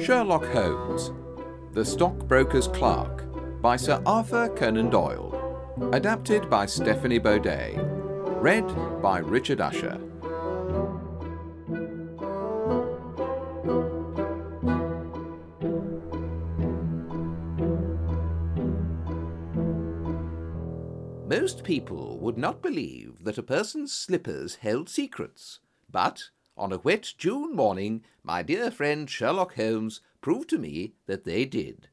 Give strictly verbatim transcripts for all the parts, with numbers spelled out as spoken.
Sherlock Holmes, The Stockbroker's Clerk, by Sir Arthur Conan Doyle. Adapted by Stephanie Baudet. Read by Richard Usher. Most people would not believe that a person's slippers held secrets, but on a wet June morning my dear friend Sherlock Holmes proved to me that they did.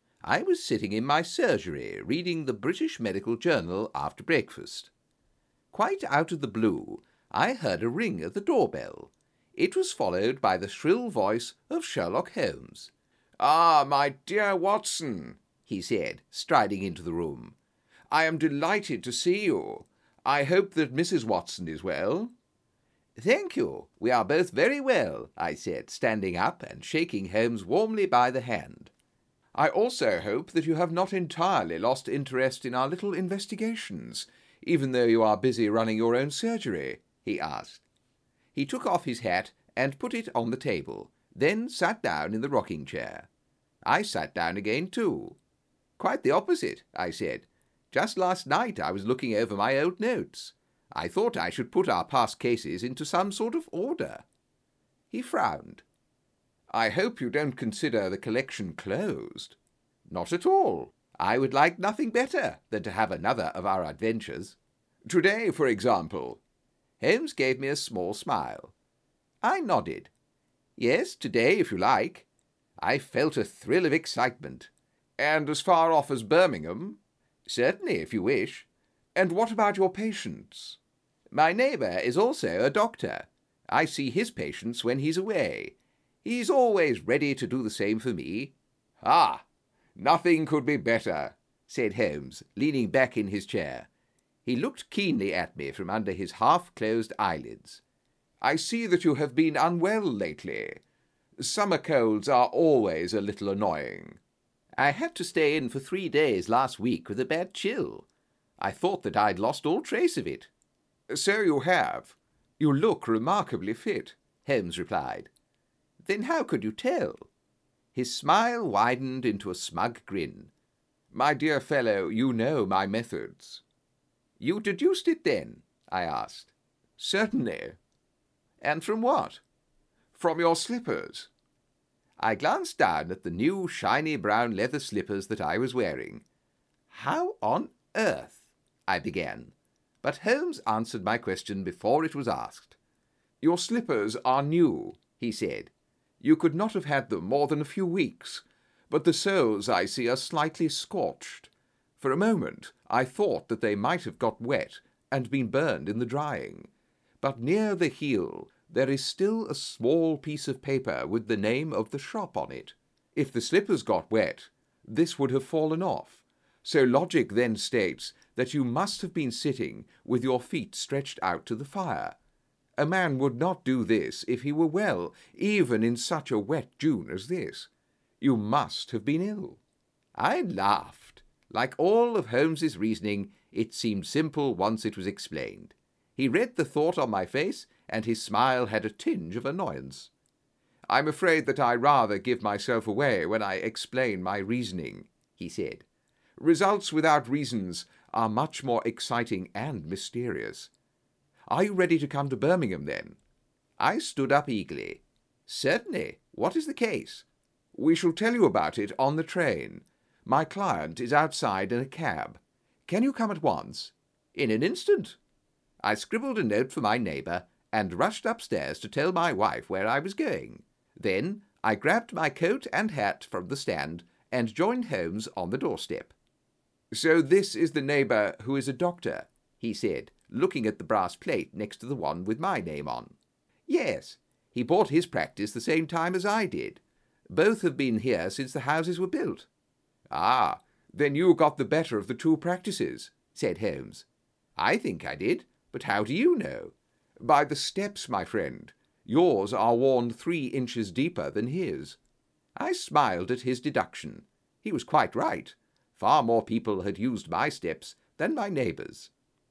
I was sitting in my surgery reading the British Medical Journal after breakfast. Quite out of the blue, I heard a ring at the doorbell. It was followed by the shrill voice of Sherlock Holmes. "Ah, my dear Watson," he said, striding into the room. "I am delighted to see you. I hope that Missus Watson is well." "Thank you. We are both very well," I said, standing up and shaking Holmes warmly by the hand. "I also hope that you have not entirely lost interest in our little investigations, even though you are busy running your own surgery," he asked. He took off his hat and put it on the table, then sat down in the rocking chair. I sat down again too. "Quite the opposite," I said. "Just last night I was looking over my old notes. I thought I should put our past cases into some sort of order." He frowned. "I hope you don't consider the collection closed." "Not at all. I would like nothing better than to have another of our adventures. Today, for example." Holmes gave me a small smile. I nodded. "Yes, today, if you like." I felt a thrill of excitement. "And as far off as Birmingham?" "Certainly, if you wish." "And what about your patients?" "My neighbour is also a doctor. I see his patients when he's away. He's always ready to do the same for me." "Ah, nothing could be better," said Holmes, leaning back in his chair. He looked keenly at me from under his half-closed eyelids. "I see that you have been unwell lately. Summer colds are always a little annoying." "I had to stay in for three days last week with a bad chill. I thought that I'd lost all trace of it." "So you have. You look remarkably fit," Holmes replied. "Then how could you tell?" His smile widened into a smug grin. "My dear fellow, you know my methods." "You deduced it, then?" I asked. "Certainly." "And from what?" "From your slippers." I glanced down at the new shiny brown leather slippers that I was wearing. "How on earth—" I began, but Holmes answered my question before it was asked. "Your slippers are new," he said. "You could not have had them more than a few weeks, but the soles, I see, are slightly scorched. For a moment I thought that they might have got wet and been burned in the drying, but near the heel there is still a small piece of paper with the name of the shop on it. If the slippers got wet, this would have fallen off. So logic then states that you must have been sitting with your feet stretched out to the fire. A man would not do this if he were well, even in such a wet June as this. You must have been ill." I laughed. Like all of Holmes's reasoning, it seemed simple once it was explained. He read the thought on my face, and his smile had a tinge of annoyance. "I'm afraid that I rather give myself away when I explain my reasoning," he said. "Results without reasons are much more exciting and mysterious. Are you ready to come to Birmingham, then?" I stood up eagerly. "Certainly. What is the case?" "We shall tell you about it on the train. My client is outside in a cab. Can you come at once?" "In an instant." I scribbled a note for my neighbour and rushed upstairs to tell my wife where I was going. Then I grabbed my coat and hat from the stand and joined Holmes on the doorstep. "So this is the neighbour who is a doctor," he said, looking at the brass plate next to the one with my name on. "Yes. He bought his practice the same time as I did. Both have been here since the houses were built." "Ah, then you got the better of the two practices," said Holmes. "I think I did, but how do you know?" "By the steps, my friend. Yours are worn three inches deeper than his." I smiled at his deduction. He was quite right. Far more people had used my steps than my neighbour's.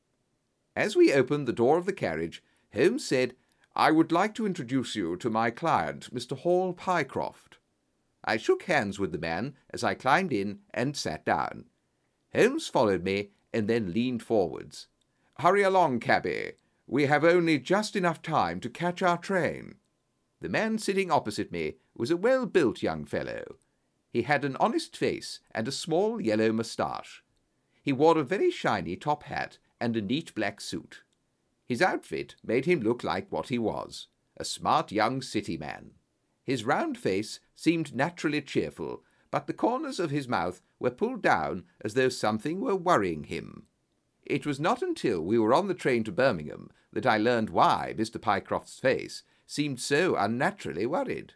As we opened the door of the carriage, Holmes said, "I would like to introduce you to my client, Mister Hall Pycroft." I shook hands with the man as I climbed in and sat down. Holmes followed me and then leaned forwards. "Hurry along, cabby. We have only just enough time to catch our train." The man sitting opposite me was a well-built young fellow. He had an honest face and a small yellow moustache. He wore a very shiny top hat and a neat black suit. His outfit made him look like what he was, a smart young city man. His round face seemed naturally cheerful, but the corners of his mouth were pulled down as though something were worrying him. It was not until we were on the train to Birmingham that I learned why Mister Pycroft's face seemed so unnaturally worried.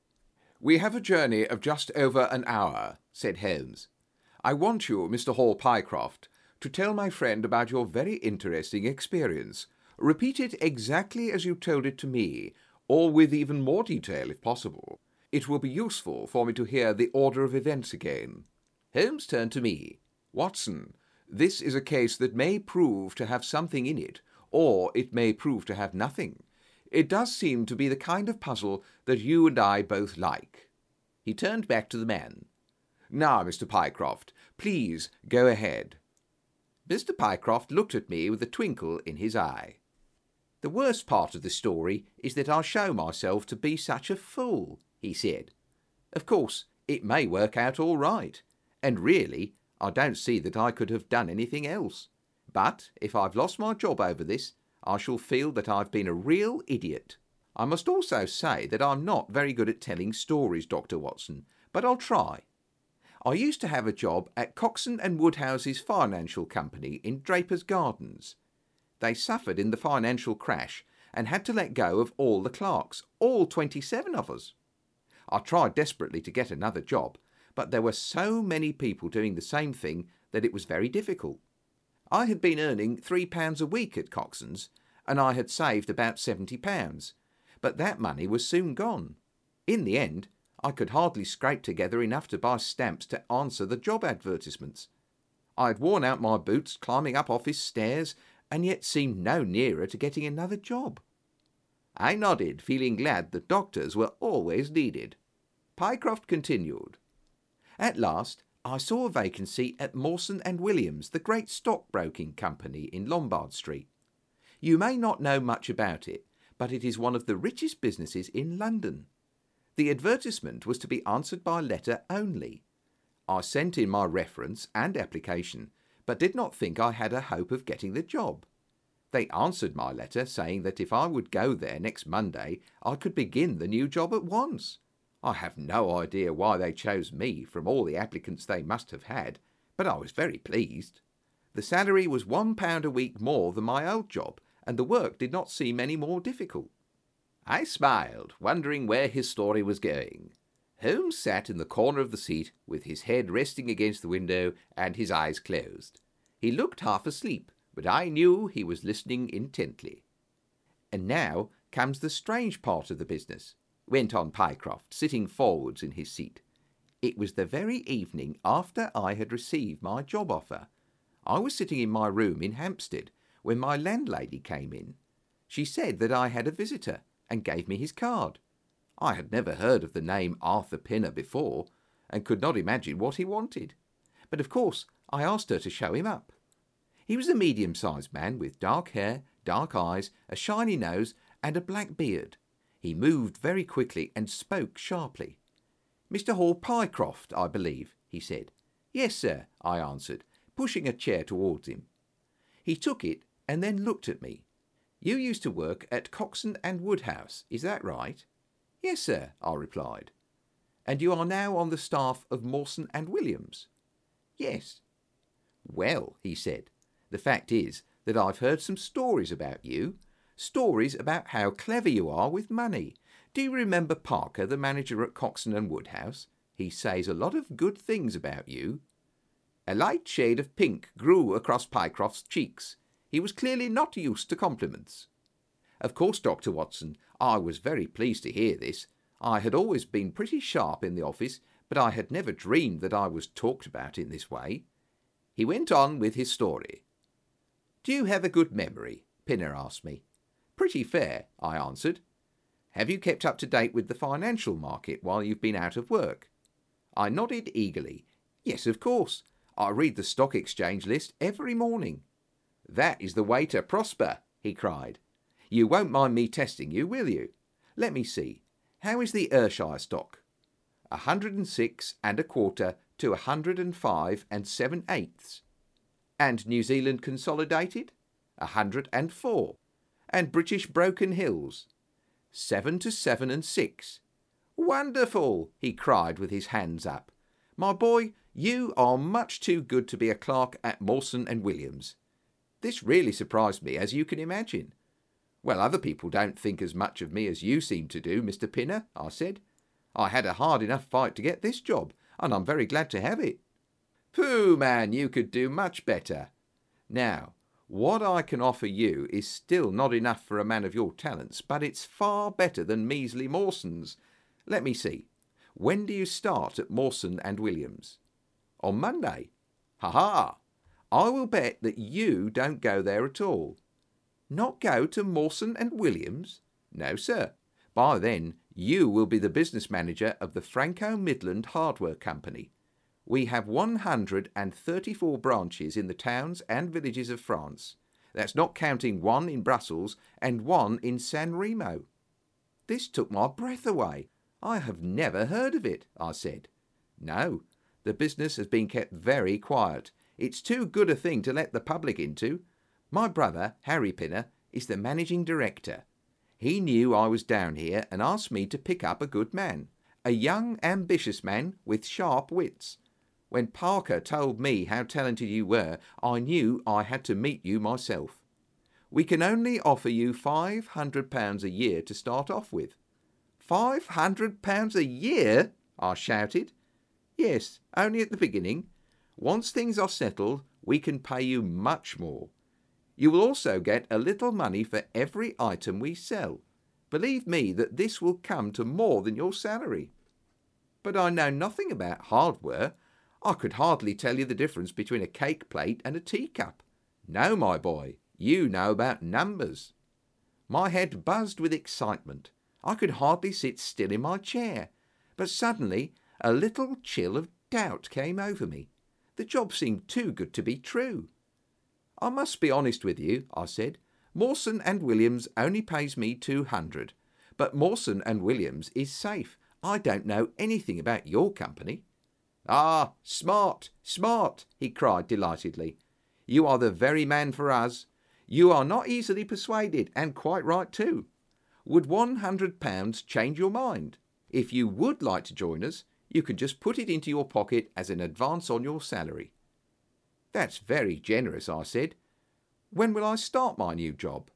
"We have a journey of just over an hour," said Holmes. "I want you, Mister Hall Pycroft, to tell my friend about your very interesting experience. Repeat it exactly as you told it to me, or with even more detail if possible. It will be useful for me to hear the order of events again." Holmes turned to me. "Watson, this is a case that may prove to have something in it, or it may prove to have nothing. It does seem to be the kind of puzzle that you and I both like." He turned back to the man. "Now, Mister Pycroft, please go ahead." Mister Pycroft looked at me with a twinkle in his eye. "The worst part of the story is that I show myself to be such a fool," he said. "Of course, it may work out all right, and really, I don't see that I could have done anything else. But if I've lost my job over this, I shall feel that I've been a real idiot. I must also say that I'm not very good at telling stories, Doctor Watson, but I'll try. I used to have a job at Coxon and Woodhouse's financial company in Draper's Gardens. They suffered in the financial crash and had to let go of all the clerks, all twenty-seven of us. I tried desperately to get another job, but there were so many people doing the same thing that it was very difficult. I had been earning three pounds a week at Coxon's, and I had saved about seventy pounds, but that money was soon gone. In the end, I could hardly scrape together enough to buy stamps to answer the job advertisements. I had worn out my boots climbing up office stairs, and yet seemed no nearer to getting another job. I nodded, feeling glad that doctors were always needed. Pycroft continued. "At last, I saw a vacancy at Mawson and Williams, the great stockbroking company in Lombard Street. You may not know much about it, but it is one of the richest businesses in London. The advertisement was to be answered by letter only. I sent in my reference and application, but did not think I had a hope of getting the job. They answered my letter saying that if I would go there next Monday, I could begin the new job at once. I have no idea why they chose me from all the applicants they must have had, but I was very pleased. The salary was one pound a week more than my old job, and the work did not seem any more difficult." I smiled, wondering where his story was going. Holmes sat in the corner of the seat with his head resting against the window and his eyes closed. He looked half asleep, but I knew he was listening intently. "And now comes the strange part of the business," went on Pycroft, sitting forwards in his seat. "It was the very evening after I had received my job offer. I was sitting in my room in Hampstead when my landlady came in. She said that I had a visitor and gave me his card. I had never heard of the name Arthur Pinner before, and could not imagine what he wanted. But of course I asked her to show him up. He was a medium-sized man with dark hair, dark eyes, a shiny nose, and a black beard. He moved very quickly and spoke sharply. 'Mister Hall Pycroft, I believe,' he said. 'Yes, sir,' I answered, pushing a chair towards him. He took it and then looked at me. 'You used to work at Coxon and Woodhouse, is that right?' 'Yes, sir,' I replied. 'And you are now on the staff of Mawson and Williams?' 'Yes.' 'Well,' he said, 'the fact is that I've heard some stories about you, stories about how clever you are with money. Do you remember Parker, the manager at Coxon and Woodhouse? He says a lot of good things about you.' A light shade of pink grew across Pycroft's cheeks. He was clearly not used to compliments. Of course, Doctor Watson, I was very pleased to hear this. I had always been pretty sharp in the office, but I had never dreamed that I was talked about in this way. He went on with his story. 'Do you have a good memory?' Pinner asked me. 'Pretty fair,' I answered. 'Have you kept up to date with the financial market while you've been out of work?' I nodded eagerly. Yes, of course. I read the stock exchange list every morning. That is the way to prosper, he cried. You won't mind me testing you, will you? Let me see. How is the Ayrshire stock? A hundred and six and a quarter to a hundred and five and seven eighths. And New Zealand Consolidated? A hundred and four. And British Broken Hills? Seven to seven and six. Wonderful, he cried with his hands up. My boy, you are much too good to be a clerk at Mawson and Williams. This really surprised me, as you can imagine. Well, other people don't think as much of me as you seem to do, Mister Pinner, I said. I had a hard enough fight to get this job, and I'm very glad to have it. Pooh, man, you could do much better. Now, what I can offer you is still not enough for a man of your talents, but it's far better than measly Mawson's. Let me see. When do you start at Mawson and Williams? On Monday. Ha-ha! I will bet that you don't go there at all. Not go to Mawson and Williams? No, sir. By then, you will be the business manager of the Franco Midland Hardware Company. We have one hundred and thirty-four branches in the towns and villages of France. That's not counting one in Brussels and one in San Remo. This took my breath away. I have never heard of it, I said. No, the business has been kept very quiet. It's too good a thing to let the public into. My brother, Harry Pinner, is the managing director. He knew I was down here and asked me to pick up a good man, a young, ambitious man with sharp wits. When Parker told me how talented you were, I knew I had to meet you myself. We can only offer you five hundred pounds a year to start off with. Five hundred pounds a year? I shouted. Yes, only at the beginning. Once things are settled, we can pay you much more. You will also get a little money for every item we sell. Believe me that this will come to more than your salary. But I know nothing about hardware. I could hardly tell you the difference between a cake plate and a teacup. No, my boy, you know about numbers. My head buzzed with excitement. I could hardly sit still in my chair. But suddenly a little chill of doubt came over me. The job seemed too good to be true. I must be honest with you, I said. Mawson and Williams only pays me two hundred, but Mawson and Williams is safe. I don't know anything about your company. Ah, smart, smart, he cried delightedly. You are the very man for us. You are not easily persuaded, and quite right too. Would one hundred pounds change your mind? If you would like to join us, you can just put it into your pocket as an advance on your salary. That's very generous, I said. When will I start my new job?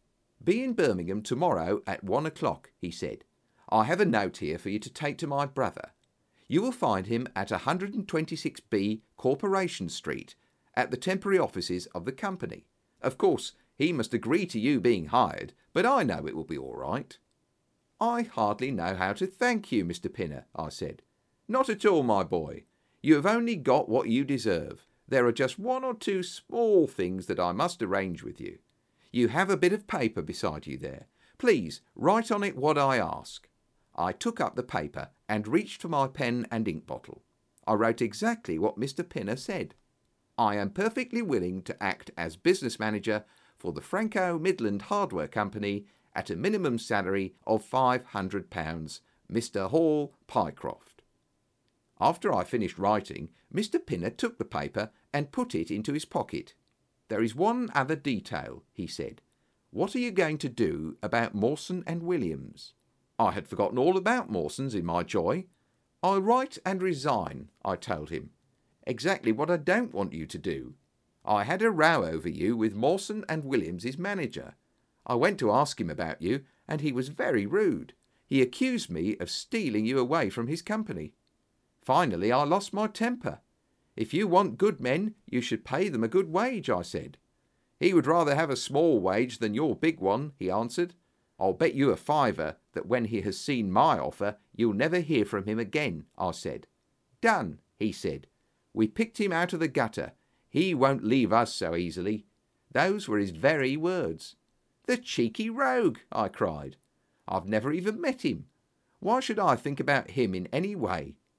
Be in Birmingham tomorrow at one o'clock, he said. I have a note here for you to take to my brother. You will find him at one twenty-six B Corporation Street, at the temporary offices of the company. Of course, he must agree to you being hired, but I know it will be all right. I hardly know how to thank you, Mister Pinner, I said. Not at all, my boy. You have only got what you deserve. There are just one or two small things that I must arrange with you. You have a bit of paper beside you there. Please write on it what I ask. I took up the paper and reached for my pen and ink bottle. I wrote exactly what Mister Pinner said. I am perfectly willing to act as business manager for the Franco Midland Hardware Company at a minimum salary of five hundred pounds, Mister Hall Pycroft. After I finished writing, Mister Pinner took the paper and put it into his pocket. There is one other detail, he said. What are you going to do about Mawson and Williams? I had forgotten all about Mawson's in my joy. I'll write and resign, I told him. Exactly what I don't want you to do. I had a row over you with Mawson and Williams' manager. I went to ask him about you, and he was very rude. He accused me of stealing you away from his company. Finally, I lost my temper. If you want good men, you should pay them a good wage, I said. He would rather have a small wage than your big one, he answered. I'll bet you a fiver that when he has seen my offer, you'll never hear from him again, I said. Done, he said. We picked him out of the gutter. He won't leave us so easily. Those were his very words. The cheeky rogue, I cried. I've never even met him. Why should I think about him in any way?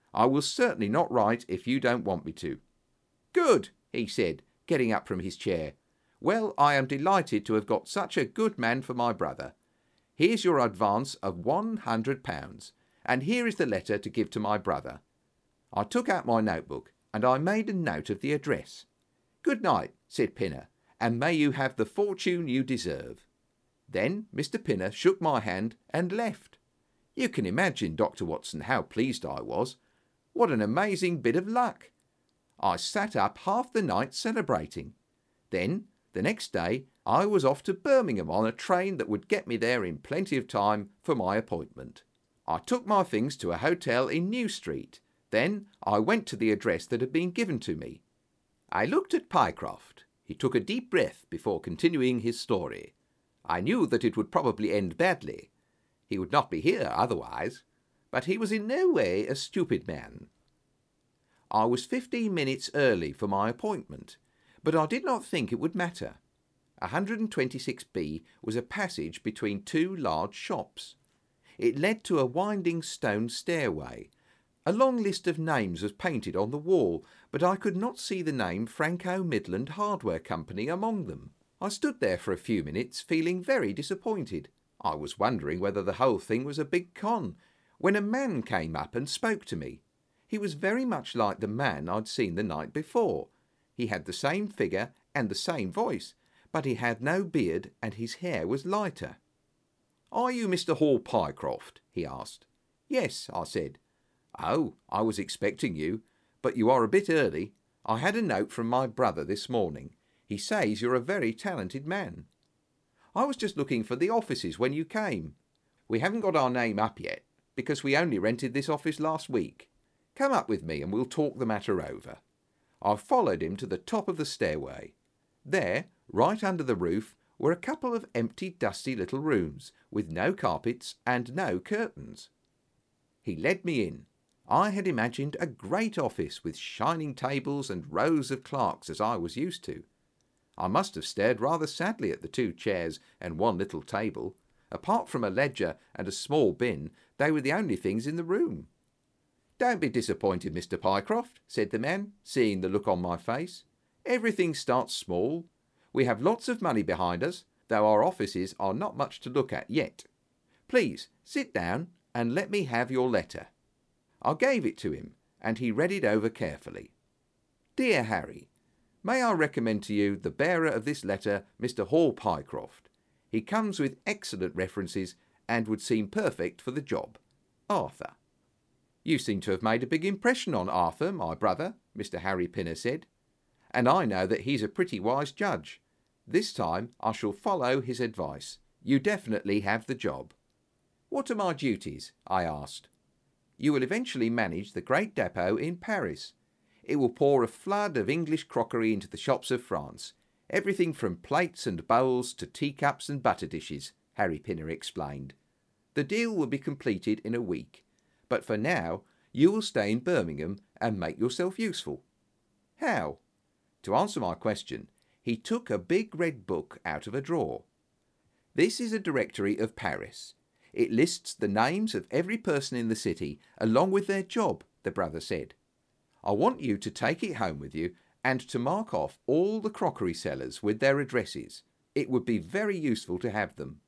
I will certainly not write if you don't want me to." "Good," he said, getting up from his chair. "Well, I am delighted to have got such a good man for my brother. Here's your advance of one hundred pounds, and here is the letter to give to my brother." I took out my notebook, and I made a note of the address. "Good night," said Pinner, "and may you have the fortune you deserve." Then Mister Pinner shook my hand and left. You can imagine, Doctor Watson, how pleased I was. What an amazing bit of luck! I sat up half the night celebrating. Then, the next day, I was off to Birmingham on a train that would get me there in plenty of time for my appointment. I took my things to a hotel in New Street. Then I went to the address that had been given to me. I looked at Pycroft. He took a deep breath before continuing his story. I knew that it would probably end badly. He would not be here otherwise, but he was in no way a stupid man. I was fifteen minutes early for my appointment, but I did not think it would matter. one twenty-six B was a passage between two large shops. It led to a winding stone stairway. A long list of names was painted on the wall, but I could not see the name Franco Midland Hardware Company among them. I stood there for a few minutes, feeling very disappointed. I was wondering whether the whole thing was a big con, when a man came up and spoke to me. He was very much like the man I'd seen the night before. He had the same figure and the same voice, but he had no beard and his hair was lighter. "Are you Mister Hall Pycroft?" he asked. "Yes," I said. "Oh, I was expecting you, but you are a bit early. I had a note from my brother this morning. He says you're a very talented man. I was just looking for the offices when you came. We haven't got our name up yet, because we only rented this office last week. Come up with me and we'll talk the matter over." I followed him to the top of the stairway. There, right under the roof, were a couple of empty, dusty little rooms, with no carpets and no curtains. He led me in. I had imagined a great office with shining tables and rows of clerks as I was used to. I must have stared rather sadly at the two chairs and one little table. Apart from a ledger and a small bin, they were the only things in the room. "Don't be disappointed, Mister Pycroft," said the man, seeing the look on my face. "Everything starts small. We have lots of money behind us, though our offices are not much to look at yet. Please sit down and let me have your letter." I gave it to him, and he read it over carefully. "Dear Harry, may I recommend to you the bearer of this letter, Mister Hall Pycroft. He comes with excellent references and would seem perfect for the job. Arthur." "You seem to have made a big impression on Arthur, my brother," Mister Harry Pinner said, "and I know that he's a pretty wise judge. This time I shall follow his advice. You definitely have the job." "What are my duties?" I asked. "You will eventually manage the great depot in Paris. It will pour a flood of English crockery into the shops of France. Everything from plates and bowls to teacups and butter dishes," Harry Pinner explained. "The deal will be completed in a week, but for now you will stay in Birmingham and make yourself useful." "How?" To answer my question, he took a big red book out of a drawer. "This is a directory of Paris. It lists the names of every person in the city, along with their job," the brother said. "I want you to take it home with you and to mark off all the crockery sellers with their addresses. It would be very useful to have them."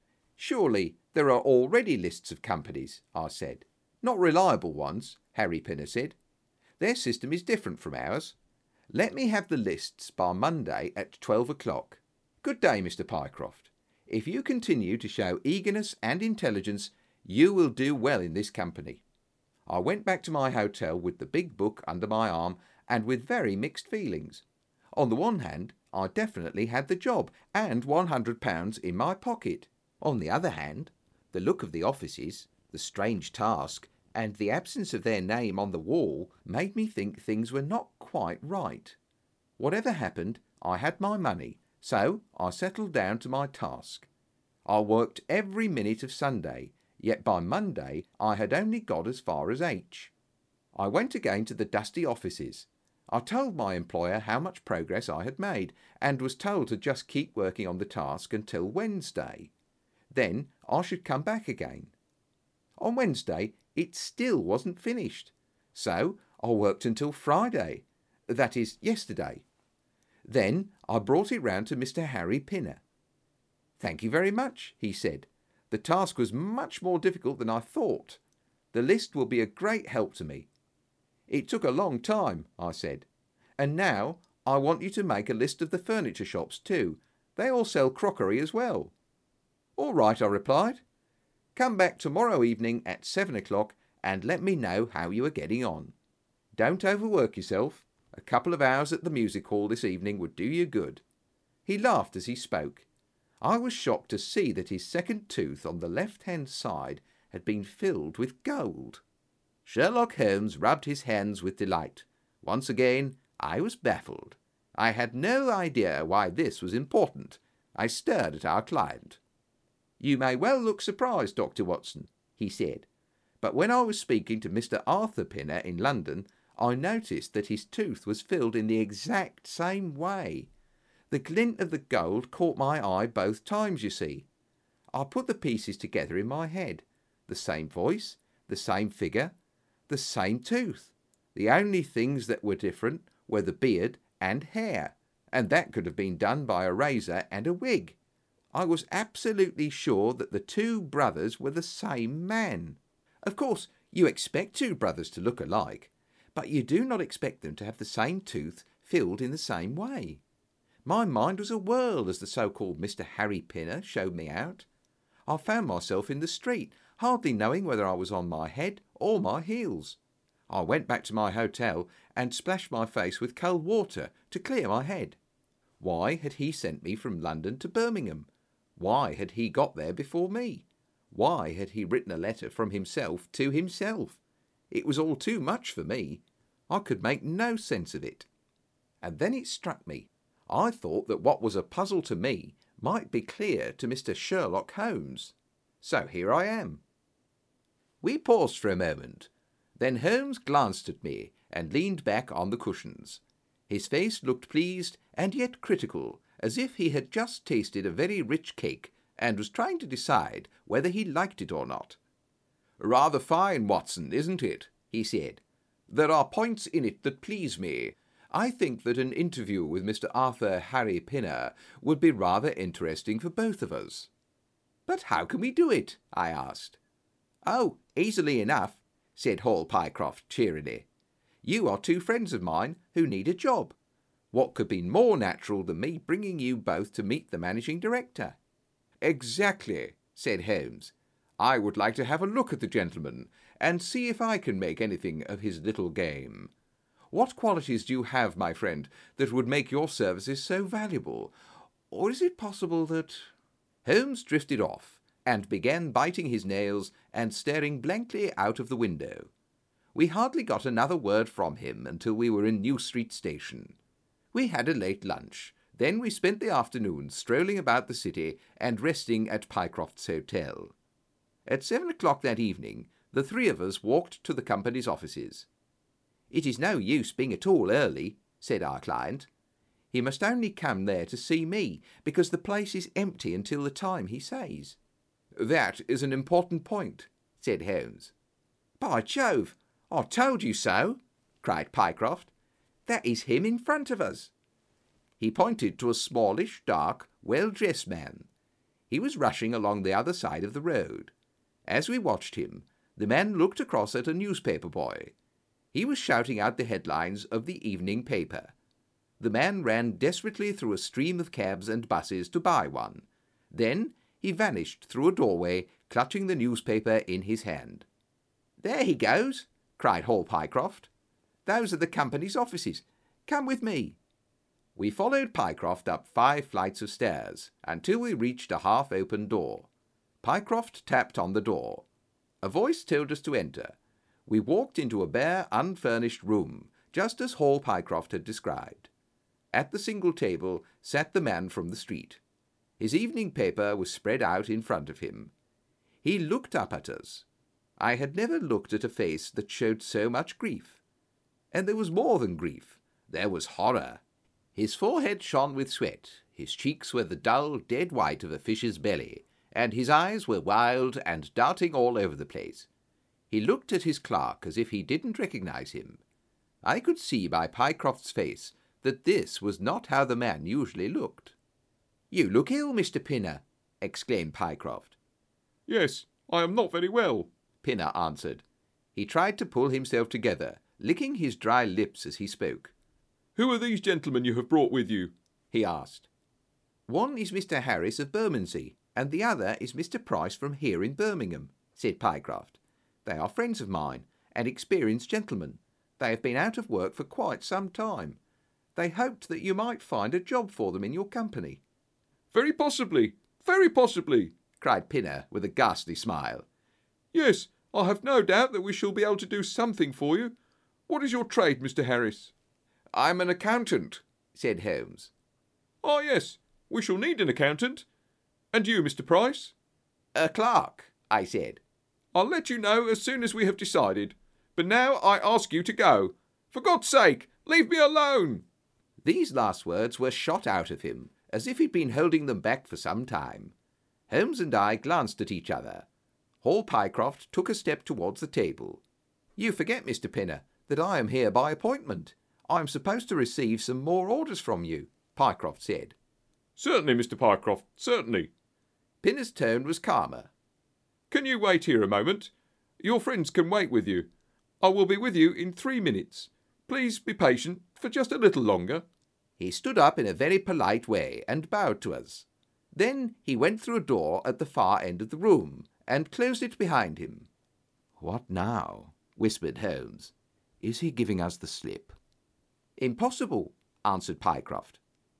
"Surely there are already lists of companies," I said. "Not reliable ones," Harry Pinner said. "Their system is different from ours. Let me have the lists by Monday at twelve o'clock. Good day, Mister Pycroft. If you continue to show eagerness and intelligence, you will do well in this company." I went back to my hotel with the big book under my arm and with very mixed feelings. On the one hand, I definitely had the job and one hundred pounds in my pocket. On the other hand, the look of the offices, the strange task, and the absence of their name on the wall made me think things were not quite right. Whatever happened, I had my money, so I settled down to my task. I worked every minute of Sunday, yet by Monday I had only got as far as H. I went again to the dusty offices. I told my employer how much progress I had made, and was told to just keep working on the task until Wednesday. Then I should come back again. On Wednesday it still wasn't finished. So I worked until Friday, that is, yesterday. Then I brought it round to Mister Harry Pinner. Thank you very much, he said. The task was much more difficult than I thought. The list will be a great help to me. It took a long time, I said. And now I want you to make a list of the furniture shops too. They all sell crockery as well. All right, I replied. Come back tomorrow evening at seven o'clock and let me know how you are getting on. Don't overwork yourself. A couple of hours at the music hall this evening would do you good. He laughed as he spoke. I was shocked to see that his second tooth on the left-hand side had been filled with gold. Sherlock Holmes rubbed his hands with delight. Once again, I was baffled. I had no idea why this was important. I stared at our client. You may well look surprised, Doctor Watson, he said, but when I was speaking to Mister Arthur Pinner in London, I noticed that his tooth was filled in the exact same way. The glint of the gold caught my eye both times, you see. I put the pieces together in my head. The same voice, the same figure, the same tooth. The only things that were different were the beard and hair, and that could have been done by a razor and a wig. I was absolutely sure that the two brothers were the same man. Of course, you expect two brothers to look alike, but you do not expect them to have the same tooth filled in the same way. My mind was a whirl as the so-called Mister Harry Pinner showed me out. I found myself in the street, hardly knowing whether I was on my head or my heels. I went back to my hotel and splashed my face with cold water to clear my head. Why had he sent me from London to Birmingham? Why had he got there before me? Why had he written a letter from himself to himself? It was all too much for me. I could make no sense of it. And then it struck me. I thought that what was a puzzle to me might be clear to Mister Sherlock Holmes. So here I am. We paused for a moment. Then Holmes glanced at me and leaned back on the cushions. His face looked pleased and yet critical, as if he had just tasted a very rich cake and was trying to decide whether he liked it or not. Rather fine, Watson, isn't it? He said. There are points in it that please me. I think that an interview with Mister Arthur Harry Pinner would be rather interesting for both of us. But how can we do it? I asked. Oh, easily enough, said Hall Pycroft cheerily. You are two friends of mine who need a job. What could be more natural than me bringing you both to meet the managing director? Exactly, said Holmes. I would like to have a look at the gentleman and see if I can make anything of his little game. What qualities do you have, my friend, that would make your services so valuable? Or is it possible that... Holmes drifted off and began biting his nails and staring blankly out of the window. We hardly got another word from him until we were in New Street Station. We had a late lunch. Then we spent the afternoon strolling about the city and resting at Pycroft's Hotel. At seven o'clock that evening, the three of us walked to the company's offices. It is no use being at all early, said our client. He must only come there to see me, because the place is empty until the time he says. That is an important point, said Holmes. By Jove, I told you so, cried Pycroft. That is him in front of us. He pointed to a smallish, dark, well-dressed man. He was rushing along the other side of the road. As we watched him, the man looked across at a newspaper boy. He was shouting out the headlines of the evening paper. The man ran desperately through a stream of cabs and buses to buy one. Then he vanished through a doorway, clutching the newspaper in his hand. There he goes, cried Hall Pycroft. Those are the company's offices. Come with me. We followed Pycroft up five flights of stairs until we reached a half-open door. Pycroft tapped on the door. A voice told us to enter. We walked into a bare, unfurnished room, just as Hall Pycroft had described. At the single table sat the man from the street. His evening paper was spread out in front of him. He looked up at us. I had never looked at a face that showed so much grief. And there was more than grief. There was horror. His forehead shone with sweat, his cheeks were the dull, dead white of a fish's belly, and his eyes were wild and darting all over the place. He looked at his clerk as if he didn't recognise him. I could see by Pycroft's face that this was not how the man usually looked. "You look ill, Mister Pinner," exclaimed Pycroft. "Yes, I am not very well," Pinner answered. He tried to pull himself together, licking his dry lips as he spoke. "Who are these gentlemen you have brought with you?" he asked. "One is Mister Harris of Bermondsey, and the other is Mister Price from here in Birmingham," said Pycroft. "They are friends of mine, and experienced gentlemen. They have been out of work for quite some time. They hoped that you might find a job for them in your company." "Very possibly, very possibly," cried Pinner with a ghastly smile. "Yes, I have no doubt that we shall be able to do something for you. What is your trade, Mister Harris?" "I'm an accountant," said Holmes. "Ah, yes, we shall need an accountant. And you, Mister Price?" "A clerk," I said. "I'll let you know as soon as we have decided. But now I ask you to go. For God's sake, leave me alone!" These last words were shot out of him, as if he'd been holding them back for some time. Holmes and I glanced at each other. Hall Pycroft took a step towards the table. "You forget, Mister Pinner, that I am here by appointment. I am supposed to receive some more orders from you," Pycroft said. "Certainly, Mister Pycroft, certainly." Pinner's tone was calmer. "Can you wait here a moment? Your friends can wait with you. I will be with you in three minutes. Please be patient for just a little longer." He stood up in a very polite way and bowed to us. Then he went through a door at the far end of the room and closed it behind him. "What now?" whispered Holmes. "Is he giving us the slip?" "Impossible," answered Pycroft.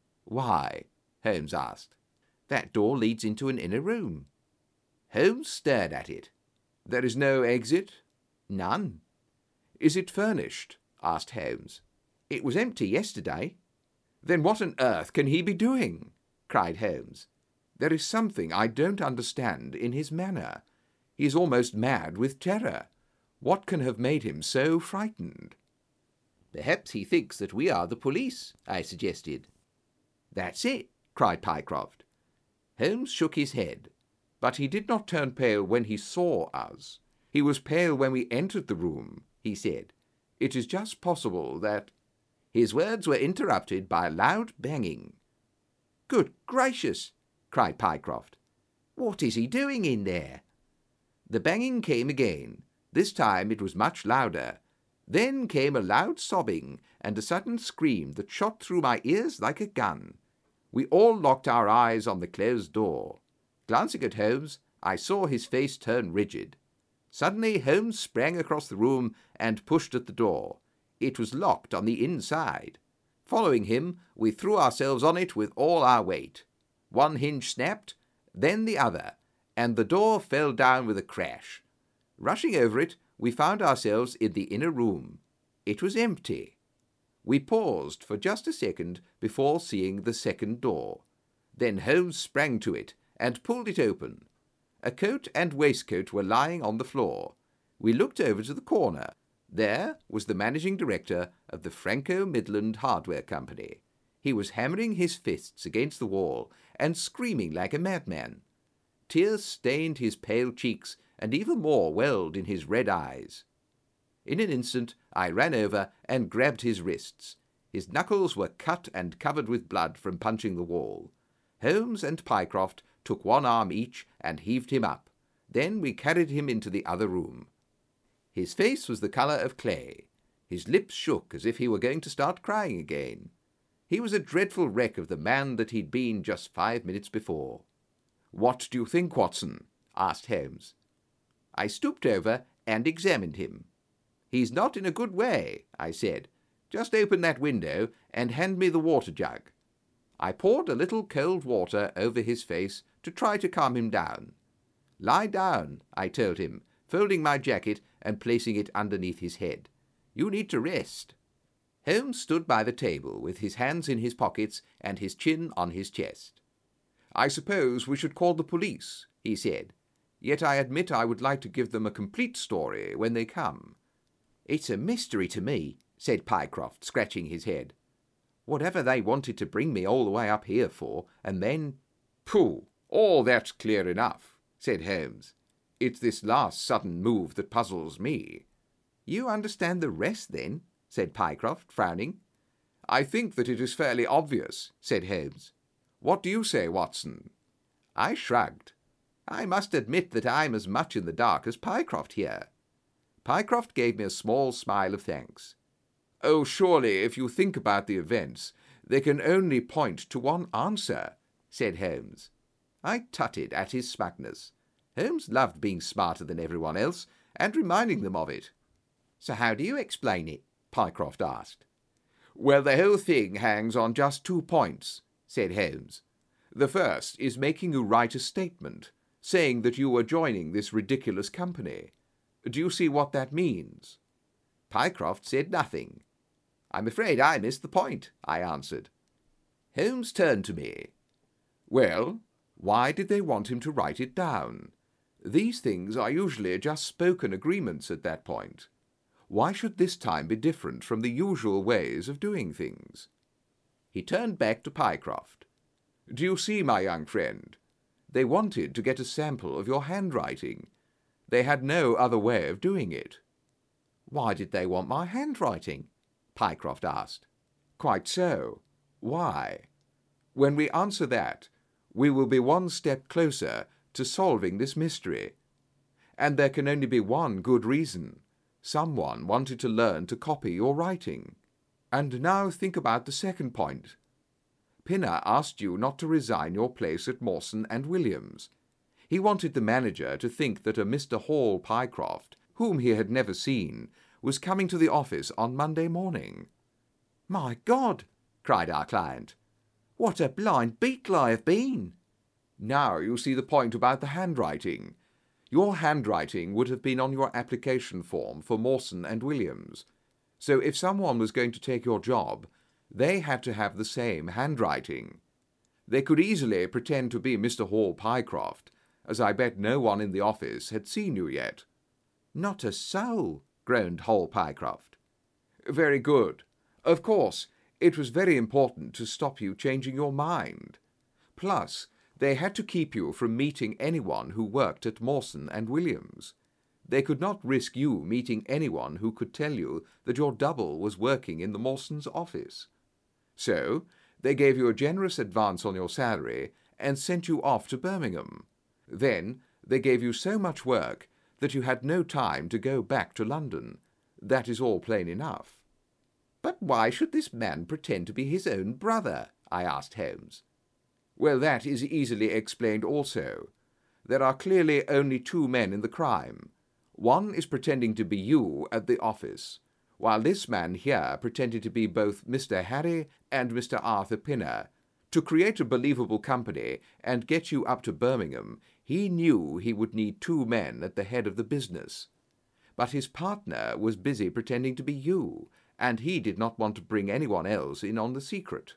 "Why?" Holmes asked. "That door leads into an inner room." Holmes stared at it. "There is no exit?" "None." "Is it furnished?" asked Holmes. "It was empty yesterday." "Then what on earth can he be doing?" cried Holmes. "There is something I don't understand in his manner. He is almost mad with terror. What can have made him so frightened?" "Perhaps he thinks that we are the police," I suggested. "That's it," cried Pycroft. Holmes shook his head, but he did not turn pale when he saw us. "He was pale when we entered the room," he said. "It is just possible that—" His words were interrupted by a loud banging. "Good gracious!" cried Pycroft. "What is he doing in there?" The banging came again. This time it was much louder. Then came a loud sobbing and a sudden scream that shot through my ears like a gun. We all locked our eyes on the closed door. Glancing at Holmes, I saw his face turn rigid. Suddenly Holmes sprang across the room and pushed at the door. It was locked on the inside. Following him, we threw ourselves on it with all our weight. One hinge snapped, then the other, and the door fell down with a crash. Rushing over it, we found ourselves in the inner room. It was empty. We paused for just a second before seeing the second door. Then Holmes sprang to it and pulled it open. A coat and waistcoat were lying on the floor. We looked over to the corner. There was the managing director of the Franco Midland Hardware Company. He was hammering his fists against the wall and screaming like a madman. Tears stained his pale cheeks, and even more welled in his red eyes. In an instant I ran over and grabbed his wrists. His knuckles were cut and covered with blood from punching the wall. Holmes and Pycroft took one arm each and heaved him up. Then we carried him into the other room. His face was the colour of clay. His lips shook as if he were going to start crying again. He was a dreadful wreck of the man that he'd been just five minutes before. "What do you think, Watson?" asked Holmes. I stooped over and examined him. "He's not in a good way," I said. "Just open that window and hand me the water jug." I poured a little cold water over his face to try to calm him down. "Lie down," I told him, folding my jacket and placing it underneath his head. "You need to rest." Holmes stood by the table with his hands in his pockets and his chin on his chest. "I suppose we should call the police," he said. "Yet I admit I would like to give them a complete story when they come." "It's a mystery to me," said Pycroft, scratching his head. "Whatever they wanted to bring me all the way up here for, and then—" "Pooh, all that's clear enough," said Holmes. It's this last sudden move that puzzles me." "You understand the rest, then?" said Pycroft, frowning. "I think that it is fairly obvious," said Holmes. "What do you say, Watson?" I shrugged. I must admit that I'm as much in the dark as Pycroft here. Pycroft gave me a small smile of thanks. "Oh, surely, if you think about the events, they can only point to one answer," said Holmes. I tutted at his smugness. Holmes loved being smarter than everyone else, and reminding them of it. "So how do you explain it?" Pycroft asked. "Well, the whole thing hangs on just two points," said Holmes. "The first is making you write a statement, saying that you are joining this ridiculous company. Do you see what that means?" Pycroft said nothing. "I'm afraid I missed the point," I answered. Holmes turned to me. "Well, why did they want him to write it down? These things are usually just spoken agreements at that point. Why should this time be different from the usual ways of doing things?" He turned back to Pycroft. "Do you see, my young friend? They wanted to get a sample of your handwriting. They had no other way of doing it." "Why did they want my handwriting?" Pycroft asked. "Quite so. Why? When we answer that, we will be one step closer to solving this mystery. And there can only be one good reason. Someone wanted to learn to copy your writing. And now think about the second point. Pinner asked you not to resign your place at Mawson and Williams. He wanted the manager to think that a Mister Hall Pycroft, whom he had never seen, was coming to the office on Monday morning." "My God!" cried our client. "What a blind beetle I have been!" "Now you see the point about the handwriting. Your handwriting would have been on your application form for Mawson and Williams. So if someone was going to take your job, they had to have the same handwriting. They could easily pretend to be Mister Hall Pycroft, as I bet no one in the office had seen you yet." "Not a soul," groaned Hall Pycroft. "Very good. Of course, it was very important to stop you changing your mind. Plus, they had to keep you from meeting anyone who worked at Mawson and Williams. They could not risk you meeting anyone who could tell you that your double was working in the Mawsons' office. So, they gave you a generous advance on your salary and sent you off to Birmingham. Then, they gave you so much work that you had no time to go back to London. That is all plain enough." "But why should this man pretend to be his own brother?" I asked Holmes. "Well, that is easily explained also. There are clearly only two men in the crime. One is pretending to be you at the office, while this man here pretended to be both Mister Harry and Mister Arthur Pinner. To create a believable company and get you up to Birmingham, he knew he would need two men at the head of the business. But his partner was busy pretending to be you, and he did not want to bring anyone else in on the secret.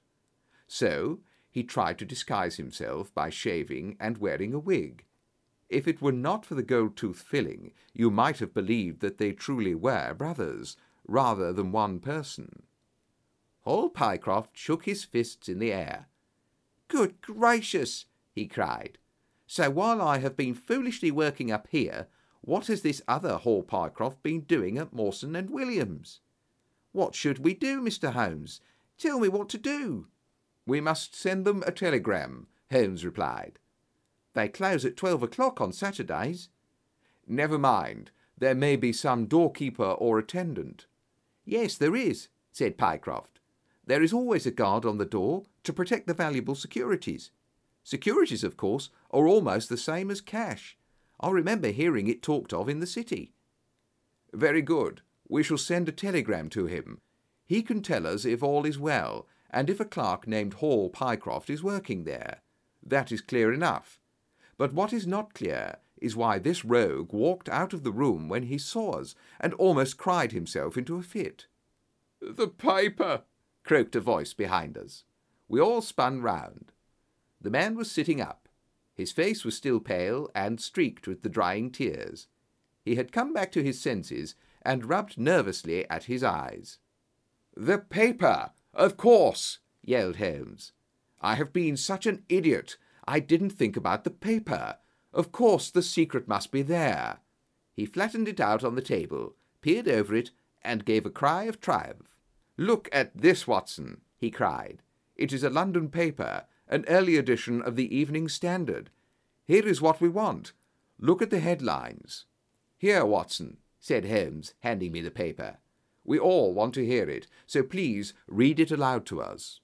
So he tried to disguise himself by shaving and wearing a wig. If it were not for the gold-tooth filling, you might have believed that they truly were brothers, rather than one person." Hall Pycroft shook his fists in the air. "Good gracious!" he cried. "So while I have been foolishly working up here, what has this other Hall Pycroft been doing at Mawson and Williams? What should we do, Mister Holmes? Tell me what to do." "We must send them a telegram," Holmes replied. "They close at twelve o'clock on Saturdays." "Never mind. There may be some doorkeeper or attendant." "Yes, there is," said Pycroft. "There is always a guard on the door to protect the valuable securities. Securities, of course, are almost the same as cash. I remember hearing it talked of in the city." "Very good. We shall send a telegram to him. He can tell us if all is well, and if a clerk named Hall Pycroft is working there. That is clear enough. But what is not clear is why this rogue walked out of the room when he saw us, and almost cried himself into a fit." "The paper!" croaked a voice behind us. We all spun round. The man was sitting up. His face was still pale and streaked with the drying tears. He had come back to his senses and rubbed nervously at his eyes. "The paper, of course!" yelled Holmes. "I have been such an idiot. I didn't think about the paper. Of course the secret must be there. He flattened it out on the table, peered over it, and gave a cry of triumph. "Look at this, Watson," he cried. "It is a London paper, an early edition of the Evening Standard. Here is what we want. Look at the headlines." "Here, Watson," said Holmes, handing me the paper. "We all want to hear it, so please read it aloud to us."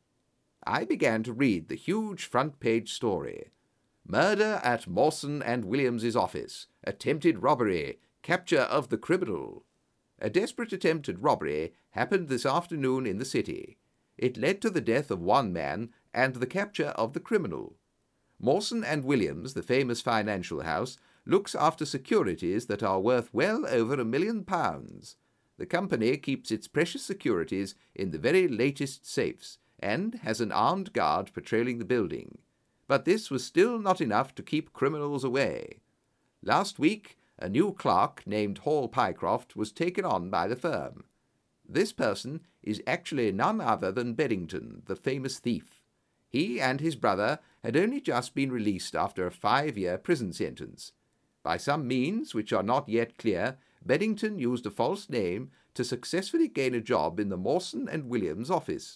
I began to read the huge front-page story. "Murder at Mawson and Williams's office. Attempted robbery. Capture of the criminal." A desperate attempt at robbery happened this afternoon in the city. It led to the death of one man and the capture of the criminal. Mawson and Williams, the famous financial house, looks after securities that are worth well over a million pounds. The company keeps its precious securities in the very latest safes, and has an armed guard patrolling the building. But this was still not enough to keep criminals away. Last week, a new clerk named Hall Pycroft was taken on by the firm. This person is actually none other than Beddington, the famous thief. He and his brother had only just been released after a five-year prison sentence. By some means which are not yet clear, Beddington used a false name to successfully gain a job in the Mawson and Williams office.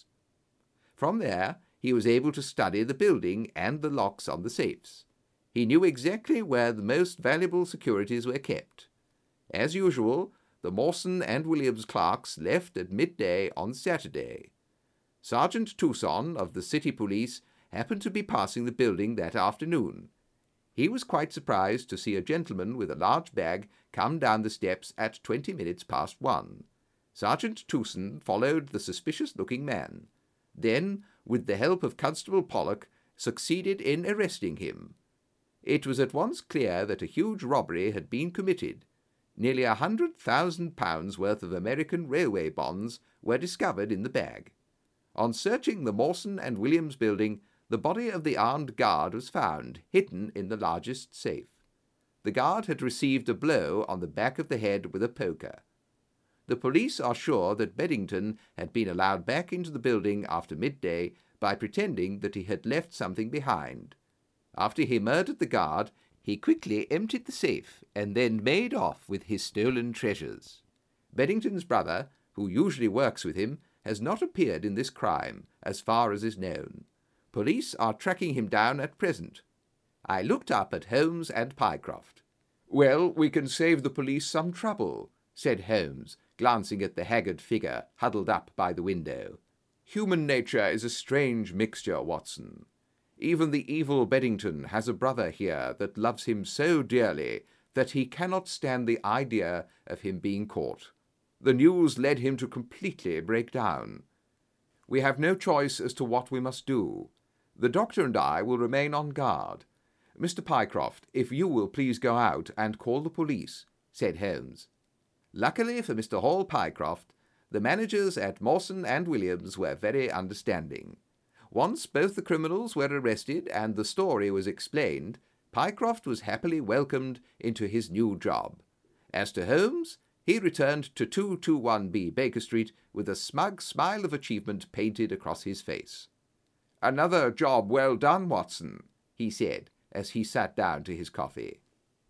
From there, he was able to study the building and the locks on the safes. He knew exactly where the most valuable securities were kept. As usual, the Mawson and Williams clerks left at midday on Saturday. Sergeant Tucson of the City Police happened to be passing the building that afternoon. He was quite surprised to see a gentleman with a large bag come down the steps at twenty minutes past one. Sergeant Tucson followed the suspicious-looking man. Then, with the help of Constable Pollock, succeeded in arresting him. It was at once clear that a huge robbery had been committed. Nearly a hundred thousand pounds worth of American railway bonds were discovered in the bag. On searching the Mawson and Williams building, the body of the armed guard was found, hidden in the largest safe. The guard had received a blow on the back of the head with a poker. The police are sure that Beddington had been allowed back into the building after midday by pretending that he had left something behind. After he murdered the guard, he quickly emptied the safe and then made off with his stolen treasures. Beddington's brother, who usually works with him, has not appeared in this crime, as far as is known. Police are tracking him down at present. I looked up at Holmes and Pycroft. "Well, we can save the police some trouble," said Holmes, glancing at the haggard figure huddled up by the window. "Human nature is a strange mixture, Watson. Even the evil Beddington has a brother here that loves him so dearly that he cannot stand the idea of him being caught. The news led him to completely break down. We have no choice as to what we must do. The doctor and I will remain on guard. Mister Pycroft, if you will please go out and call the police," said Holmes. Luckily for Mister Hall Pycroft, the managers at Mawson and Williams were very understanding. Once both the criminals were arrested and the story was explained, Pycroft was happily welcomed into his new job. As to Holmes, he returned to two twenty-one B Baker Street with a smug smile of achievement painted across his face. "Another job well done, Watson," he said, as he sat down to his coffee.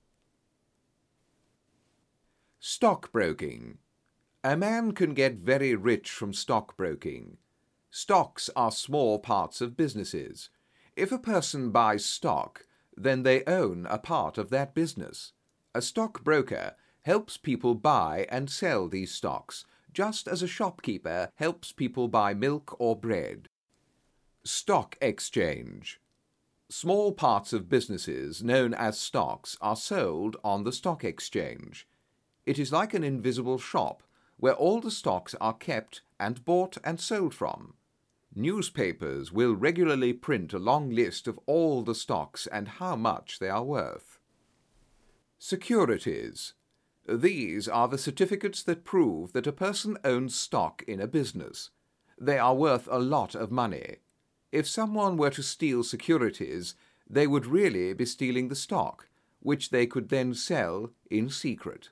Stockbroking. A man can get very rich from stockbroking. Stocks are small parts of businesses. If a person buys stock, then they own a part of that business. A stockbroker helps people buy and sell these stocks, just as a shopkeeper helps people buy milk or bread. Stock exchange. Small parts of businesses, known as stocks, are sold on the stock exchange. It is like an invisible shop, where all the stocks are kept and bought and sold from. Newspapers will regularly print a long list of all the stocks and how much they are worth. Securities. These are the certificates that prove that a person owns stock in a business. They are worth a lot of money. If someone were to steal securities, they would really be stealing the stock, which they could then sell in secret.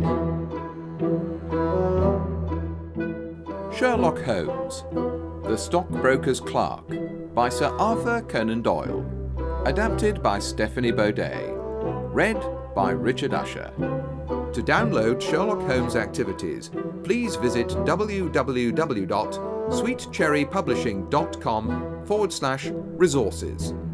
Sherlock Holmes, The Stockbroker's Clerk, by Sir Arthur Conan Doyle. Adapted by Stephanie Baudet. Read by Richard Usher. To download Sherlock Holmes activities, please visit www.sweetcherrypublishing.com forward slash resources.